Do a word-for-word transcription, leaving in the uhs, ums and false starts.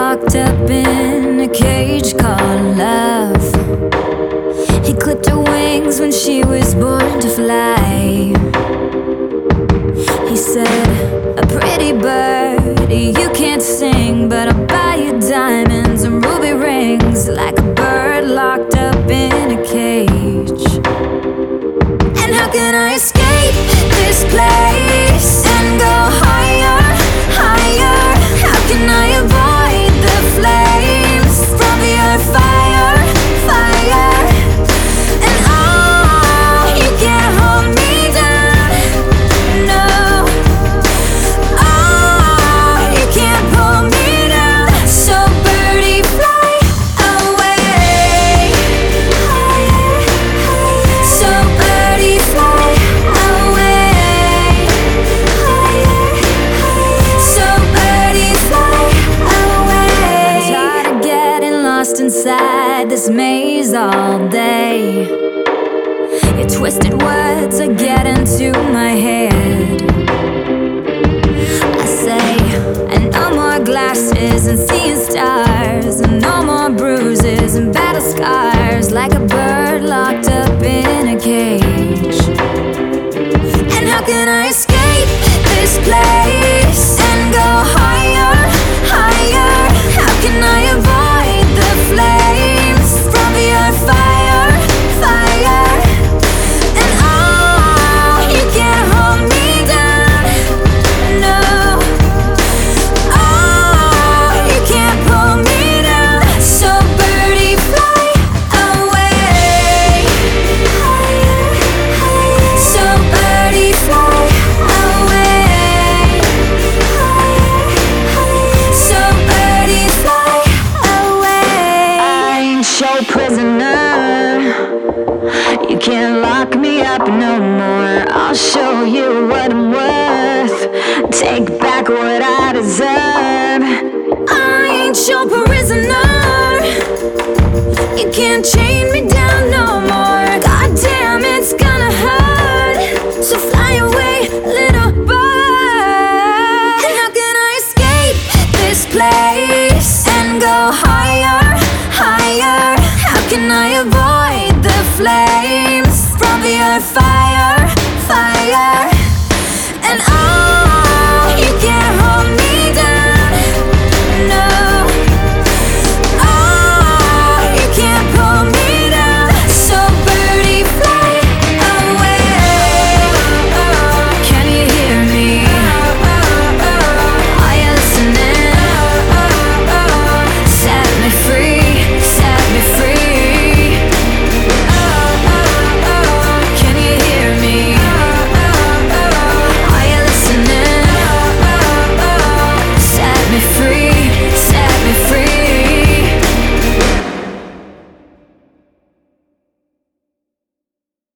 locked up in a cage called love. He clipped her wings when she was born to fly. He said, a pretty bird, you can't sing, but I'll buy you diamonds and ruby rings, like a bird locked up in a cage. And how can I escape this place and go higher, higher? How can I avoid the flames from the earth, fire, fire? And oh, you can't hold me down, no. Oh, you can't pull me down. So birdie, fly away. So birdie, fly away. So birdie, fly away. I'm tired of getting lost inside this maze all day. Your twisted words are getting to my head. I say, and no more glasses and seeing stars, and no more bruises and battle scars, like a bird locked up in a cage. And how can I escape this place and go higher, higher? How can I avoid the flames from the earth, fire, fire? And oh, you can't hold me down, no. Oh, you can't pull me down. So birdie, fly away. So birdie, fly away. So birdie, fly away. I ain't your prisoner. You can't lock me up no more. I'll show you what I'm worth. Take back what I deserve. I ain't your prisoner. You can't chain me down no more. God damn, it's gonna hurt. So fly away, little bird. And how can I escape this place and go higher, higher? How can I avoid the flames from the earth, fire, fire? And oh,